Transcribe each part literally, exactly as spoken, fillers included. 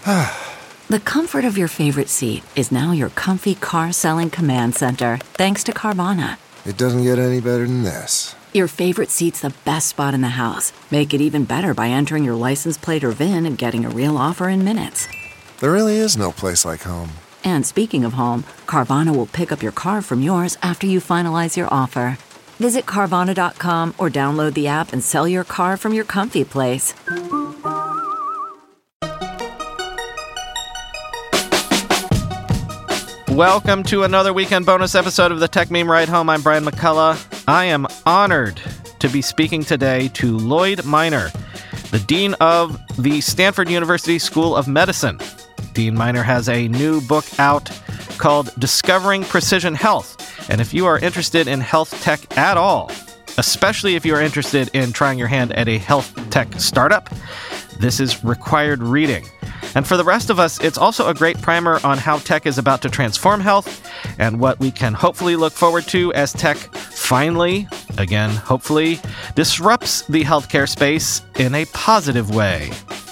The comfort of your favorite seat is now your comfy car selling command center, thanks to Carvana. It doesn't get any better than this. Your favorite seat's the best spot in the house. Make it even better by entering your license plate or V I N and getting a real offer in minutes. There really is no place like home. And speaking of home, Carvana will pick up your car from yours after you finalize your offer. Visit Carvana dot com or download the app and sell your car from your comfy place. Welcome to another weekend bonus episode of the Tech Meme Ride Home. I'm Brian McCullough. I am honored to be speaking today to Lloyd Minor, the Dean of the Stanford University School of Medicine. Dean Minor has a new book out called Discovering Precision Health. And if you are interested in health tech at all, especially if you are interested in trying your hand at a health tech startup, this is required reading. And for the rest of us, it's also a great primer on how tech is about to transform health and what we can hopefully look forward to as tech finally, again, hopefully, disrupts the healthcare space in a positive way.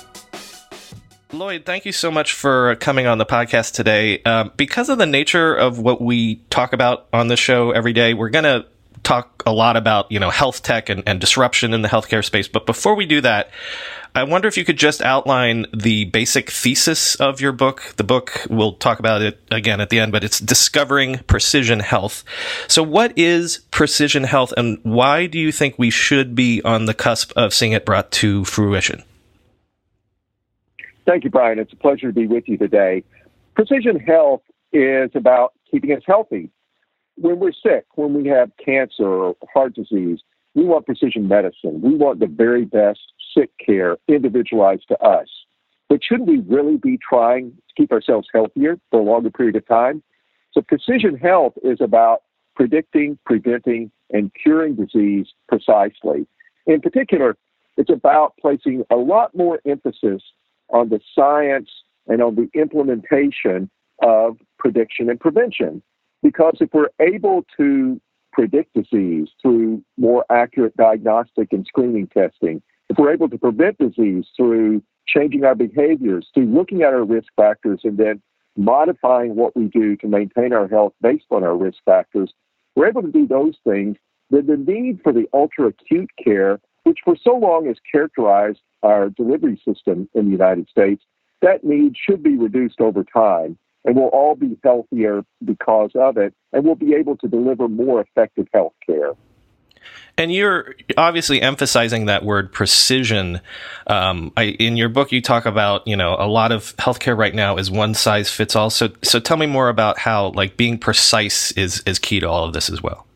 Lloyd, thank you so much for coming on the podcast today. Um, because of the nature of what we talk about on the show every day, we're going to talk a lot about, you know, health tech and, and disruption in the healthcare space. But before we do that, I wonder if you could just outline the basic thesis of your book. The book, we'll talk about it again at the end, but it's Discovering Precision Health. So what is precision health, and why do you think we should be on the cusp of seeing it brought to fruition? Thank you, Brian. It's a pleasure to be with you today. Precision health is about keeping us healthy. When we're sick, when we have cancer or heart disease, we want precision medicine. We want the very best sick care individualized to us. But shouldn't we really be trying to keep ourselves healthier for a longer period of time? So precision health is about predicting, preventing, and curing disease precisely. In particular, it's about placing a lot more emphasis on the science and on the implementation of prediction and prevention. Because if we're able to predict disease through more accurate diagnostic and screening testing, if we're able to prevent disease through changing our behaviors, through looking at our risk factors and then modifying what we do to maintain our health based on our risk factors, we're able to do those things, then the need for the ultra-acute care, which for so long has characterized our delivery system in the United States, that need should be reduced over time, and we'll all be healthier because of it, and we'll be able to deliver more effective health care. And you're obviously emphasizing that word precision. Um, I, in your book, you talk about, you know, a lot of healthcare right now is one size fits all. So, so tell me more about how, like, being precise is, is key to all of this as well.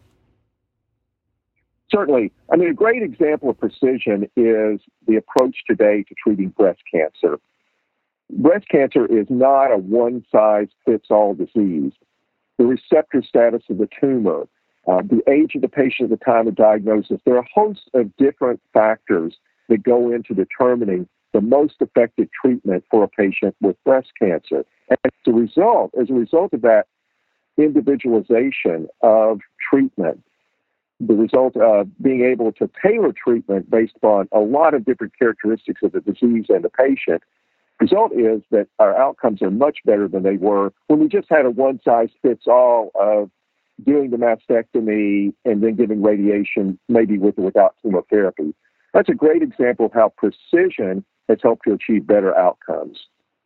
Certainly. I mean, a great example of precision is the approach today to treating breast cancer. Breast cancer is not a one-size-fits-all disease. The receptor status of the tumor, uh, the age of the patient at the time of diagnosis, there are a host of different factors that go into determining the most effective treatment for a patient with breast cancer. And as a result, as a result of that individualization of treatment, the result of being able to tailor treatment based upon a lot of different characteristics of the disease and the patient, the result is that our outcomes are much better than they were when we just had a one-size-fits-all of doing the mastectomy and then giving radiation, maybe with or without chemotherapy. That's a great example of how precision has helped to achieve better outcomes.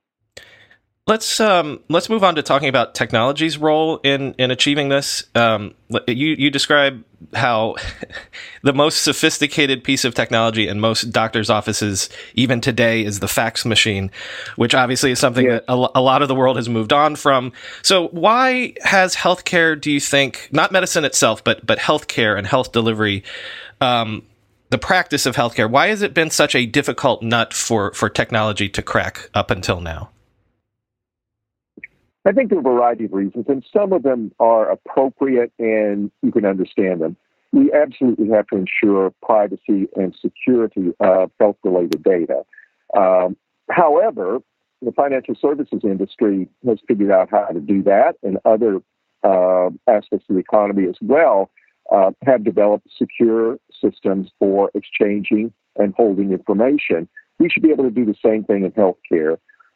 Let's um, let's move on to talking about technology's role in, in achieving this. Um, you you describe how the most sophisticated piece of technology in most doctors' offices, even today, is the fax machine, which obviously is something yeah. that a, a lot of the world has moved on from. So why has healthcare, do you think, not medicine itself, but but healthcare and health delivery, um, the practice of healthcare, why has it been such a difficult nut for, for technology to crack up until now? I think there are a variety of reasons, and some of them are appropriate and you can understand them. We absolutely have to ensure privacy and security of health-related data. Um, however, the financial services industry has figured out how to do that, and other uh, aspects of the economy as well uh, have developed secure systems for exchanging and holding information. We should be able to do the same thing in healthcare.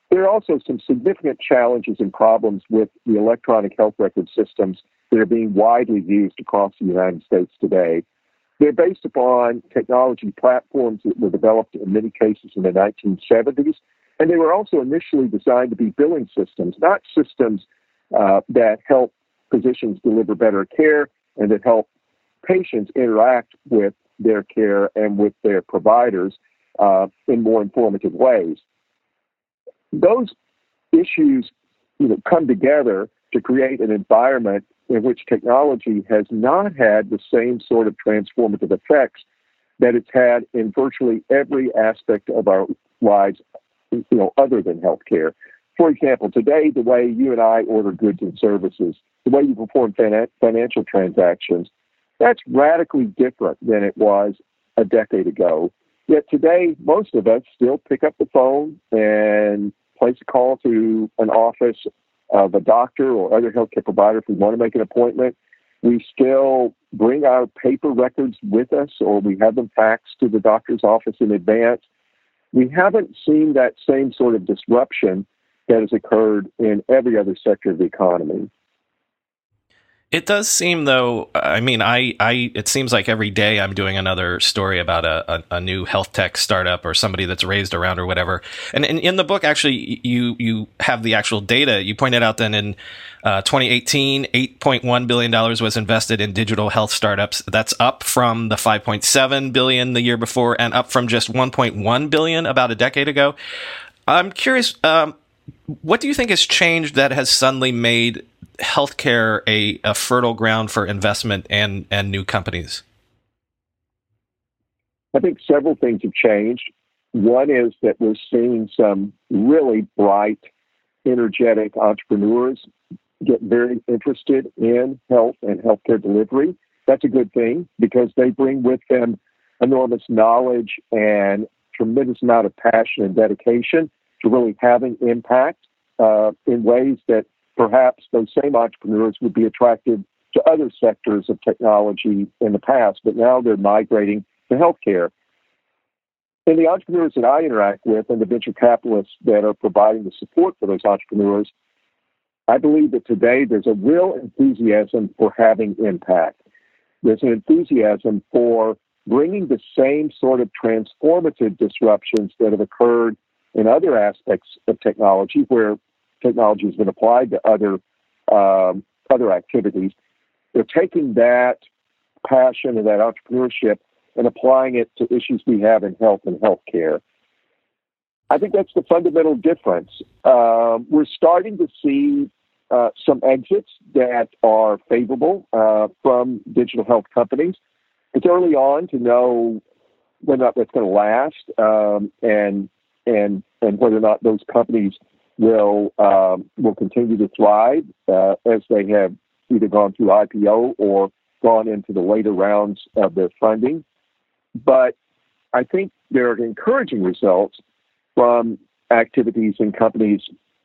There are also some significant challenges and problems with the electronic health record systems that are being widely used across the United States today. They're based upon technology platforms that were developed in many cases in the nineteen seventies, and they were also initially designed to be billing systems, not systems uh, that help physicians deliver better care and that help patients interact with their care and with their providers uh, in more informative ways. Those issues, you know, come together to create an environment in which technology has not had the same sort of transformative effects that it's had in virtually every aspect of our lives, you know, other than healthcare. For example, today, the way you and I order goods and services, the way you perform finan- financial transactions, that's radically different than it was a decade ago. Yet today, most of us still pick up the phone and place a call to an office of a doctor or other healthcare provider if we want to make an appointment. We still bring our paper records with us, or we have them faxed to the doctor's office in advance. We haven't seen that same sort of disruption that has occurred in every other sector of the economy. It does seem, though, I mean, I, I, it seems like every day I'm doing another story about a, a, a new health tech startup or somebody that's raised around or whatever. And, and in the book, actually, you, you have the actual data. You pointed out that in uh, twenty eighteen, eight point one billion dollars was invested in digital health startups. That's up from the five point seven billion dollars the year before and up from just one point one billion dollars about a decade ago. I'm curious, um, what do you think has changed that has suddenly made healthcare a, a fertile ground for investment and, and new companies? I think several things have changed. One is that we're seeing some really bright, energetic entrepreneurs get very interested in health and healthcare delivery. That's a good thing because they bring with them enormous knowledge and tremendous amount of passion and dedication to really having impact uh, in ways that perhaps those same entrepreneurs would be attracted to other sectors of technology in the past, but now they're migrating to healthcare. And the entrepreneurs that I interact with and the venture capitalists that are providing the support for those entrepreneurs, I believe that today there's a real enthusiasm for having impact. There's an enthusiasm for bringing the same sort of transformative disruptions that have occurred in other aspects of technology where technology has been applied to other um, other activities. They're taking that passion and that entrepreneurship and applying it to issues we have in health and healthcare. I think that's the fundamental difference. Um, we're starting to see uh, some exits that are favorable uh, from digital health companies. It's early on to know whether or not that's going to last um, and and and whether or not those companies will um, will continue to thrive uh, as they have either gone through I P O or gone into the later rounds of their funding. But I think there are encouraging results from activities in companies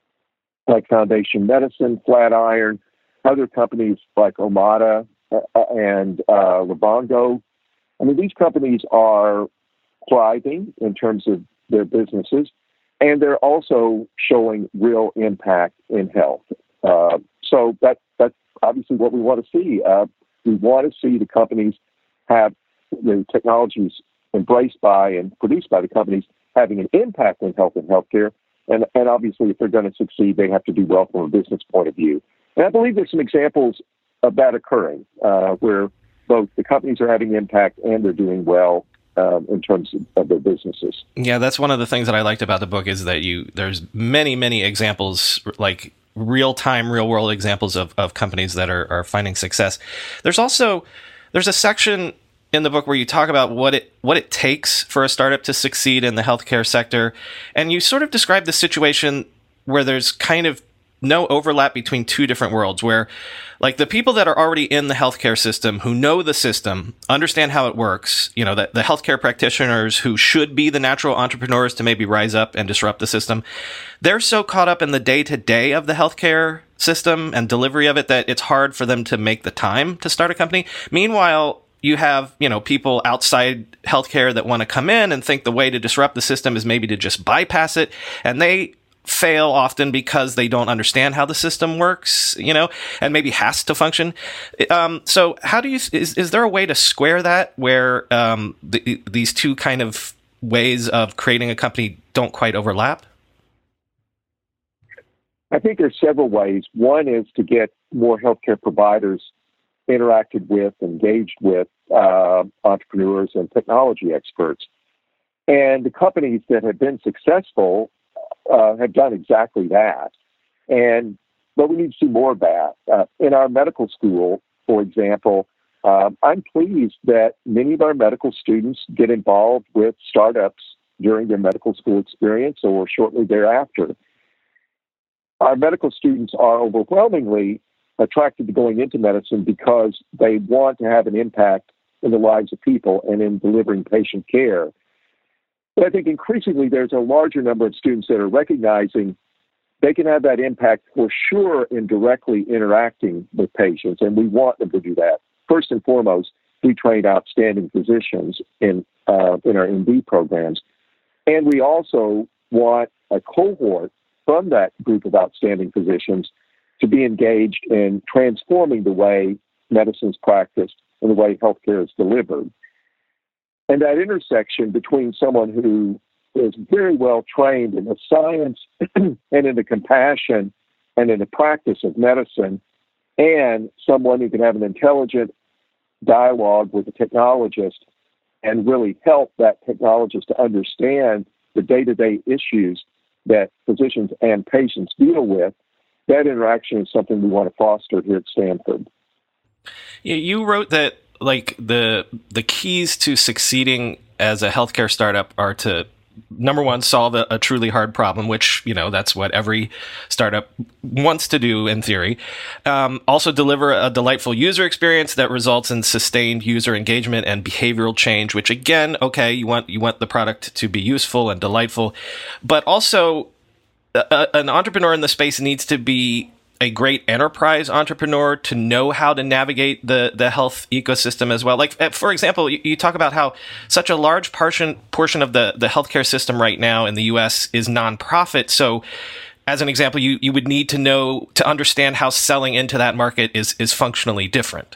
like Foundation Medicine, Flatiron, other companies like Omada uh, and uh, Livongo. I mean, these companies are thriving in terms of their businesses, and they're also showing real impact in health. Uh, so that, that's obviously what we want to see. Uh, we want to see the companies have the technologies embraced by and produced by the companies having an impact in health and healthcare. And, and obviously, if they're going to succeed, they have to do well from a business point of view. And I believe there's some examples of that occurring, uh, where both the companies are having impact and they're doing well um, in terms of, of their businesses. Yeah, that's one of the things that I liked about the book is that you there's many, many examples, like real-time, real-world examples of, of companies that are, are finding success. There's also, there's a section in the book where you talk about what it what it takes for a startup to succeed in the healthcare sector. And you sort of describe the situation where there's kind of no overlap between two different worlds, where like the people that are already in the healthcare system who know the system, understand how it works, you know, the, the healthcare practitioners who should be the natural entrepreneurs to maybe rise up and disrupt the system, they're so caught up in the day-to-day of the healthcare system and delivery of it that it's hard for them to make the time to start a company. Meanwhile, you have, you know, people outside healthcare that want to come in and think the way to disrupt the system is maybe to just bypass it. And they fail often because they don't understand how the system works, you know, and maybe has to function. Um, so how do you, is, is there a way to square that where um, the, these two kind of ways of creating a company don't quite overlap? I think there's several ways. One is to get more healthcare providers interacted with, engaged with uh, entrepreneurs and technology experts. And the companies that have been successful uh, have done exactly that. And but we need to do more of that. Uh, in our medical school, for example, uh, I'm pleased that many of our medical students get involved with startups during their medical school experience or shortly thereafter. Our medical students are overwhelmingly attracted to going into medicine because they want to have an impact in the lives of people and in delivering patient care. But I think increasingly there's a larger number of students that are recognizing they can have that impact for sure in directly interacting with patients, and we want them to do that. First and foremost, we train outstanding physicians in uh, in our M D programs, and we also want a cohort from that group of outstanding physicians to be engaged in transforming the way medicine is practiced and the way healthcare is delivered. And that intersection between someone who is very well trained in the science and in the compassion and in the practice of medicine, and someone who can have an intelligent dialogue with a technologist and really help that technologist to understand the day-to-day issues that physicians and patients deal with, that interaction is something we want to foster here at Stanford. You wrote that like the the keys to succeeding as a healthcare startup are to, number one, solve a, a truly hard problem, which, you know, that's what every startup wants to do in theory. Um, also deliver a delightful user experience that results in sustained user engagement and behavioral change, which again, okay, you want, you want the product to be useful and delightful, but also a, an entrepreneur in the space needs to be a great enterprise entrepreneur to know how to navigate the, the health ecosystem as well. Like, for example, you, you talk about how such a large portion portion of the, the healthcare system right now in the U S is nonprofit. So as an example, you, you would need to know, to understand how selling into that market is, is functionally different.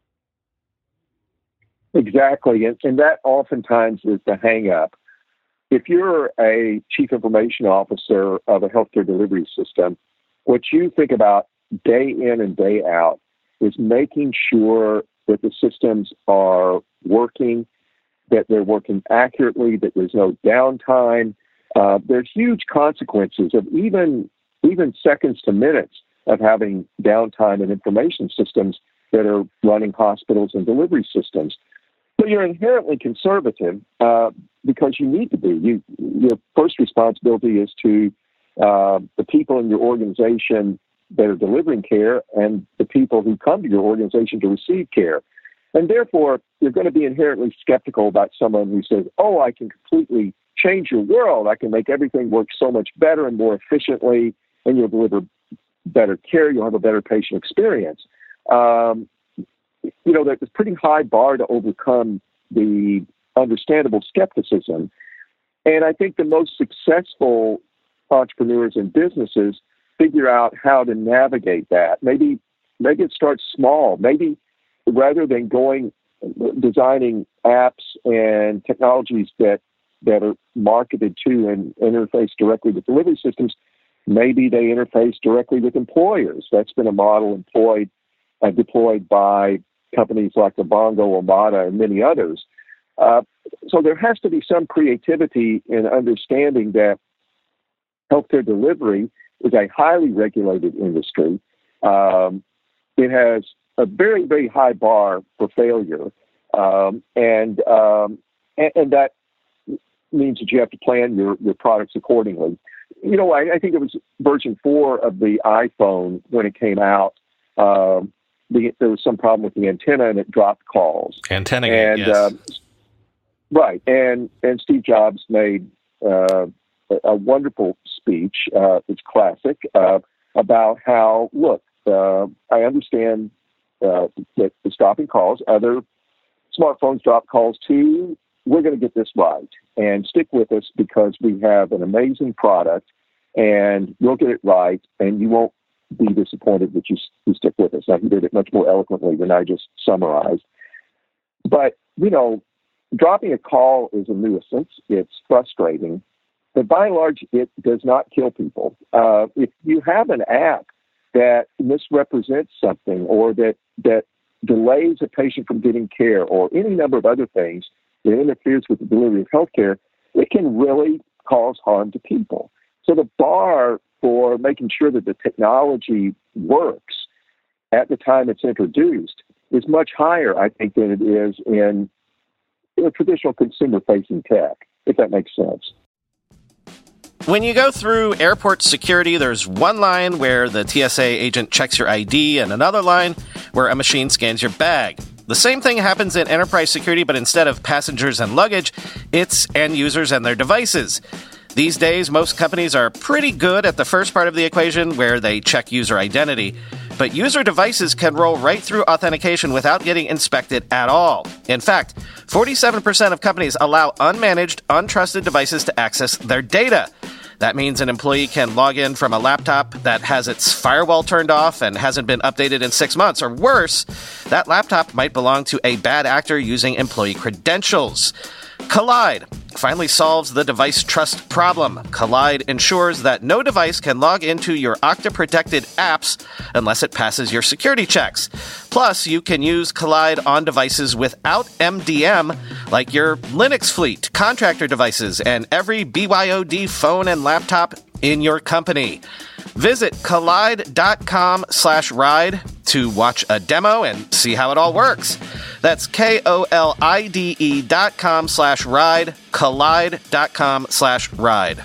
Exactly. And, and that oftentimes is the hang up. If you're a chief information officer of a healthcare delivery system, what you think about day in and day out is making sure that the systems are working, that they're working accurately, that there's no downtime. Uh, there's huge consequences of even, even seconds to minutes of having downtime in information systems that are running hospitals and delivery systems. So you're inherently conservative uh, because you need to be. You, your first responsibility is to Uh, the people in your organization that are delivering care and the people who come to your organization to receive care. And therefore, you're going to be inherently skeptical about someone who says, oh, I can completely change your world. I can make everything work so much better and more efficiently, and you'll deliver better care. You'll have a better patient experience. Um, you know, there's a pretty high bar to overcome the understandable skepticism. And I think the most successful entrepreneurs and businesses figure out how to navigate that. Maybe, maybe it starts small. Maybe rather than going designing apps and technologies that that are marketed to and interface directly with delivery systems, maybe they interface directly with employers. That's been a model employed uh, deployed by companies like Livongo, Omada, and many others. Uh, so there has to be some creativity in understanding that healthcare delivery is a highly regulated industry. Um, it has a very, very high bar for failure, um, and, um, and and that means that you have to plan your, your products accordingly. You know, I, I think it was version four of the iPhone when it came out. Um, the, there was some problem with the antenna and it dropped calls. Antenna, and yes. uh, right, and and Steve Jobs made Uh, a wonderful speech, uh, it's classic, uh, about how, look, uh, I understand uh, that the stopping calls, other smartphones drop calls too. We're going to get this right and stick with us because we have an amazing product and we'll get it right, and you won't be disappointed that you, you stick with us. Now, he did it much more eloquently than I just summarized. But, you know, dropping a call is a nuisance. It's frustrating. But by and large, it does not kill people. Uh, if you have an app that misrepresents something or that, that delays a patient from getting care or any number of other things that interferes with the delivery of healthcare, it can really cause harm to people. So the bar for making sure that the technology works at the time it's introduced is much higher, I think, than it is in, in traditional consumer-facing tech, if that makes sense. When you go through airport security, there's one line where the T S A agent checks your I D and another line where a machine scans your bag. The same thing happens in enterprise security, but instead of passengers and luggage, it's end users and their devices. These days, most companies are pretty good at the first part of the equation where they check user identity, but user devices can roll right through authentication without getting inspected at all. In fact, forty-seven percent of companies allow unmanaged, untrusted devices to access their data. That means an employee can log in from a laptop that has its firewall turned off and hasn't been updated in six months. Or worse, that laptop might belong to a bad actor using employee credentials. Kolide finally solves the device trust problem. Kolide ensures that no device can log into your Okta-protected apps unless it passes your security checks. Plus, you can use Kolide on devices without M D M, like your Linux fleet, contractor devices, and every B Y O D phone and laptop in your company. Visit kolide.com slash ride to watch a demo and see how it all works. That's K-O-L-I-D-E dot com slash ride, kolide.com slash ride.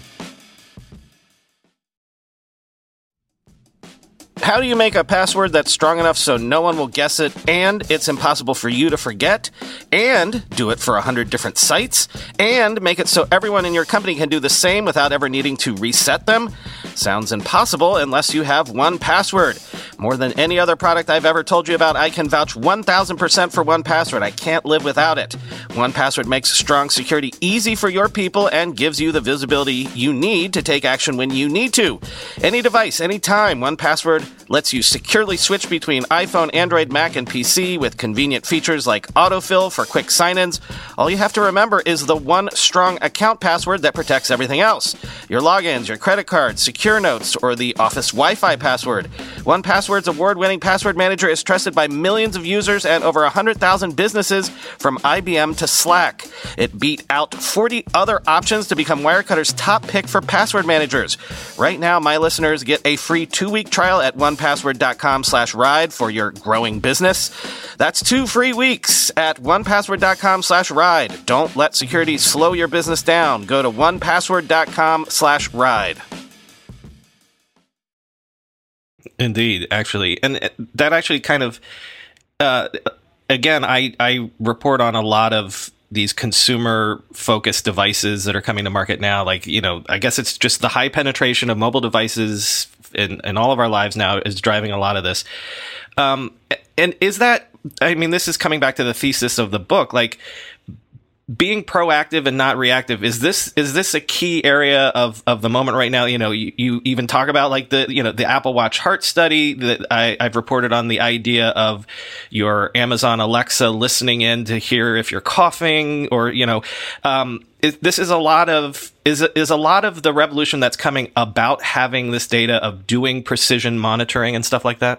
How do you make a password that's strong enough so no one will guess it, and it's impossible for you to forget, and do it for a hundred different sites, and make it so everyone in your company can do the same without ever needing to reset them? Sounds impossible unless you have one password. More than any other product I've ever told you about, I can vouch one thousand percent for one password. I can't live without it. one password makes strong security easy for your people and gives you the visibility you need to take action when you need to. Any device, anytime, one password lets you securely switch between iPhone, Android, Mac, and P C with convenient features like autofill for quick sign-ins. All you have to remember is the one strong account password that protects everything else. Your logins, your credit cards, secure notes, or the Office Wi-Fi password. one password's award-winning password manager is trusted by millions of users and over one hundred thousand businesses from I B M to Slack. It beat out forty other options to become Wirecutter's top pick for password managers. Right now, my listeners get a free two-week trial at one password.com slash ride for your growing business. That's two free weeks at one password.com slash ride. Don't let security slow your business down. Go to one password.com slash ride. Indeed, actually. And that actually kind of, uh, again, I, I report on a lot of these consumer-focused devices that are coming to market now. Like, you know, I guess it's just the high penetration of mobile devices in, in all of our lives now is driving a lot of this. Um, and is that, I mean, this is coming back to the thesis of the book, like, being proactive and not reactive, is this is this a key area of, of the moment right now? You know, you, you even talk about like the, you know, the Apple Watch heart study that I, I've reported on, the idea of your Amazon Alexa listening in to hear if you're coughing, or, you know, um, is, this is a lot of is is a lot of the revolution that's coming about having this data of doing precision monitoring and stuff like that.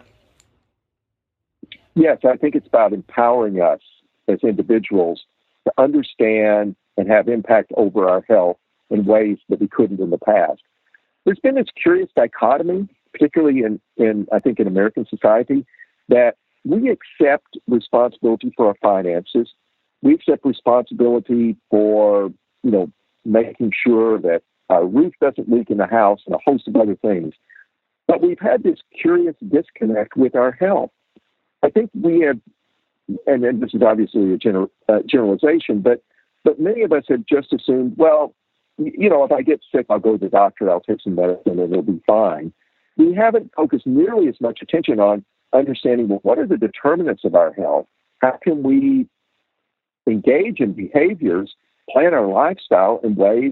Yes, I think it's about empowering us as individuals to understand and have impact over our health in ways that we couldn't in the past. There's been this curious dichotomy, particularly in, in I think, in American society, that we accept responsibility for our finances. We accept responsibility for, you know, making sure that our roof doesn't leak in the house and a host of other things. But we've had this curious disconnect with our health. I think we have, and then this is obviously a general, uh, generalization, but but many of us have just assumed, well, you know, if I get sick, I'll go to the doctor, I'll take some medicine, and it'll be fine. We haven't focused nearly as much attention on understanding, well, what are the determinants of our health? How can we engage in behaviors, plan our lifestyle in ways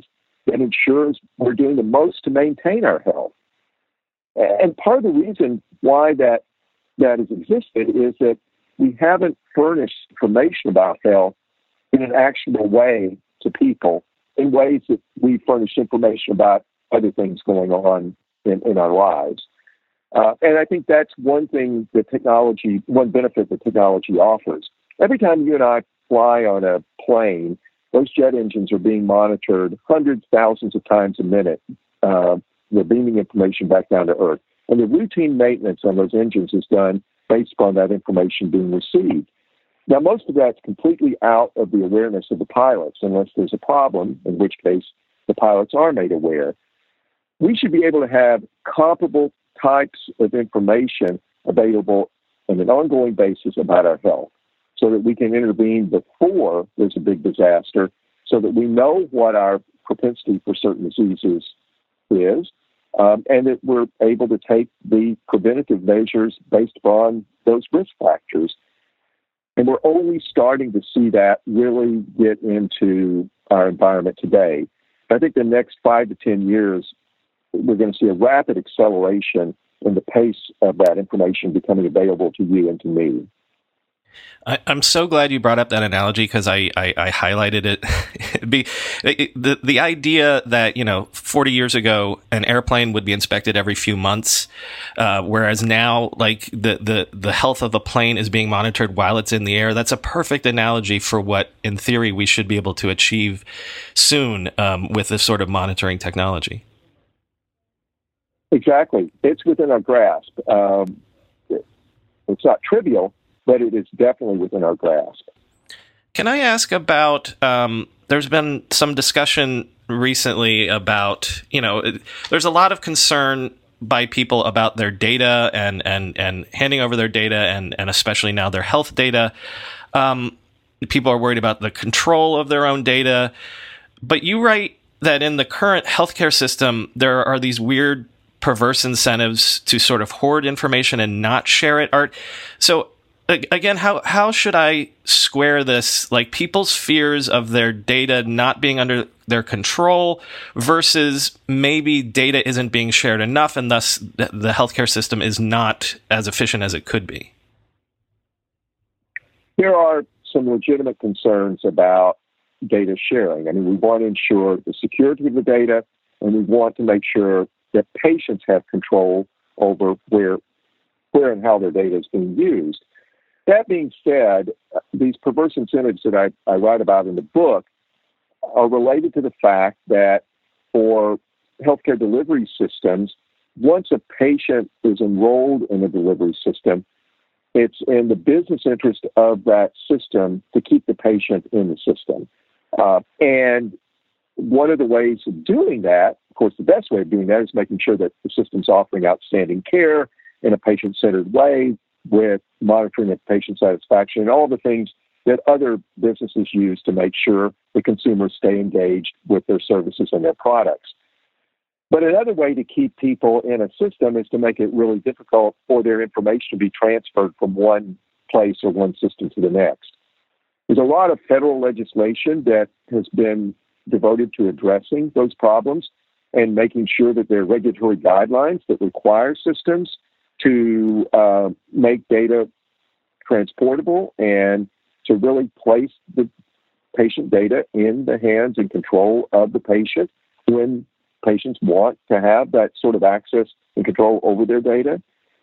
that ensures we're doing the most to maintain our health. And part of the reason why that that has existed is that we haven't furnished information about health in an actionable way to people in ways that we furnish information about other things going on in, in our lives. Uh, and I think that's one thing that technology, one benefit that technology offers. Every time you and I fly on a plane, those jet engines are being monitored hundreds, thousands of times a minute. Uh, they're beaming information back down to Earth. And the routine maintenance on those engines is done based upon that information being received. Now, most of that's completely out of the awareness of the pilots, unless there's a problem, in which case the pilots are made aware. We should be able to have comparable types of information available on an ongoing basis about our health so that we can intervene before there's a big disaster, so that we know what our propensity for certain diseases is, um, and that we're able to take the preventative measures based upon those risk factors. And we're only starting to see that really get into our environment today. I think the next five to ten years, we're going to see a rapid acceleration in the pace of that information becoming available to you and to me. I, I'm so glad you brought up that analogy because I, I, I highlighted it. Be, it, the the idea that, you know, forty years ago, an airplane would be inspected every few months, uh, whereas now, like, the, the, the health of the plane is being monitored while it's in the air. That's a perfect analogy for what, in theory, we should be able to achieve soon um, with this sort of monitoring technology. Exactly. It's within our grasp. Um, it, it's not trivial, but it is definitely within our grasp. Can I ask about, um, there's been some discussion recently about, you know, there's a lot of concern by people about their data and, and, and handing over their data and, and especially now their health data. Um, people are worried about the control of their own data. But you write that in the current healthcare system, there are these weird perverse incentives to sort of hoard information and not share it. Art. So again, how how should I square this? Like people's fears of their data not being under their control versus maybe data isn't being shared enough, and thus the healthcare system is not as efficient as it could be. There are some legitimate concerns about data sharing. I mean, we want to ensure the security of the data, and we want to make sure that patients have control over where, where and how their data is being used. That being said, these perverse incentives that I, I write about in the book are related to the fact that for healthcare delivery systems, once a patient is enrolled in a delivery system, it's in the business interest of that system to keep the patient in the system. Uh, and one of the ways of doing that, of course, the best way of doing that is making sure that the system's offering outstanding care in a patient-centered way with monitoring of patient satisfaction and all the things that other businesses use to make sure the consumers stay engaged with their services and their products. But another way to keep people in a system is to make it really difficult for their information to be transferred from one place or one system to the next. There's a lot of federal legislation that has been devoted to addressing those problems and making sure that there are regulatory guidelines that require systems to uh, make data transportable and to really place the patient data in the hands and control of the patient when patients want to have that sort of access and control over their data.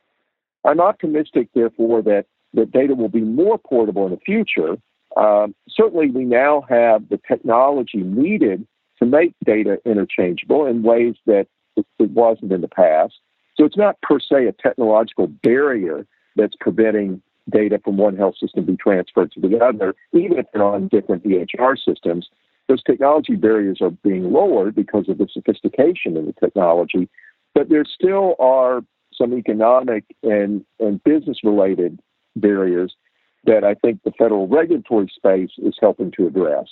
I'm optimistic, therefore, that, that data will be more portable in the future. Um, certainly, we now have the technology needed to make data interchangeable in ways that it, it wasn't in the past. So it's not per se a technological barrier that's preventing data from one health system be transferred to the other, even if they're on different E H R systems. Those technology barriers are being lowered because of the sophistication of the technology, but there still are some economic and, and business-related barriers that I think the federal regulatory space is helping to address.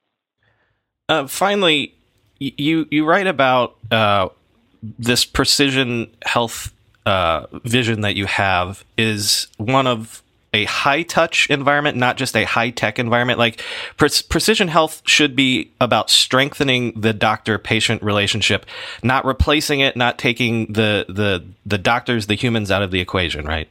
Uh, finally, you you write about uh, this precision health uh, vision that you have is one of a high-touch environment, not just a high-tech environment? Like, pre- precision health should be about strengthening the doctor-patient relationship, not replacing it, not taking the the the doctors, the humans out of the equation, right?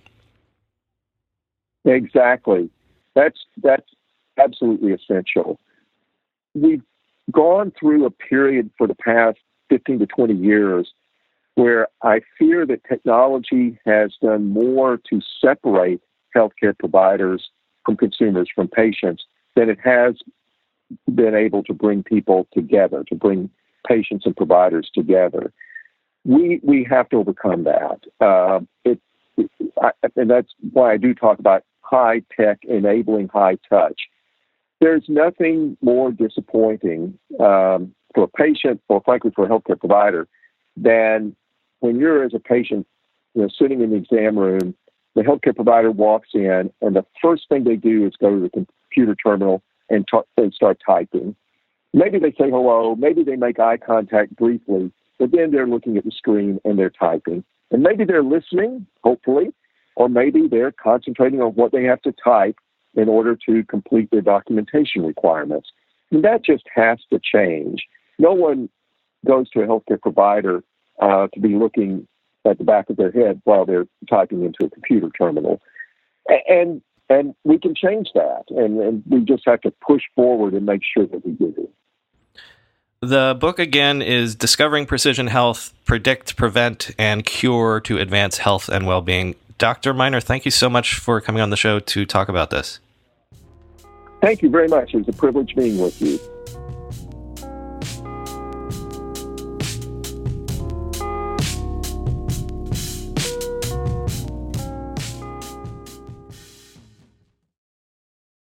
Exactly. That's that's absolutely essential. We've gone through a period for the past fifteen to twenty years where I fear that technology has done more to separate healthcare providers from consumers, from patients, than it has been able to bring people together, to bring patients and providers together. We we have to overcome that. Uh, it, it I, and that's why I do talk about high tech enabling high touch. There's nothing more disappointing um, for a patient, or frankly for a healthcare provider, than when you're, as a patient, you know, sitting in the exam room, the healthcare provider walks in, and the first thing they do is go to the computer terminal and, t- and start typing. Maybe they say hello, maybe they make eye contact briefly, but then they're looking at the screen and they're typing. And maybe they're listening, hopefully, or maybe they're concentrating on what they have to type in order to complete their documentation requirements. And that just has to change. No one goes to a healthcare provider uh, to be looking at the back of their head while they're typing into a computer terminal. And and we can change that, and, and we just have to push forward and make sure that we do. The book, again, is Discovering Precision Health, Predict, Prevent, and Cure to Advance Health and Well-Being. Doctor Miner, thank you so much for coming on the show to talk about this. Thank you very much. It was a privilege being with you.